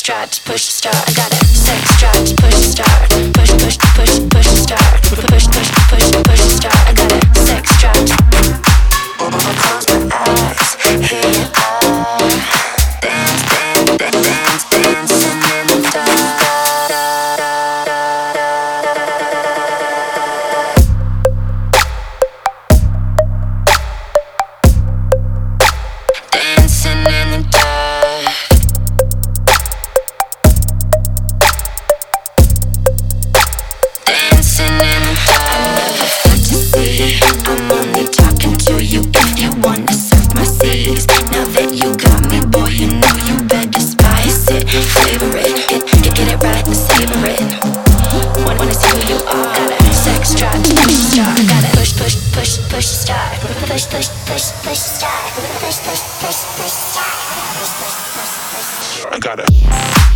sex drive to push start. I got a sex drive to push start. Push push push push start. Push push push push start. I got a sex drive. I close my eyes, here you are. Dance, dance, dance, dancing in the dark. Dancing in the dark. Dancing in the dark. I never thought to see. I'm only talking to you if you wanna suck my seeds. Now that you got me, boy, you know you better spice it, flavor it, get it right and savor it. Wanna see who you are. Got a sex drive to push start. Got a push push push push start. Push push push push start. Push push push push start. I got it.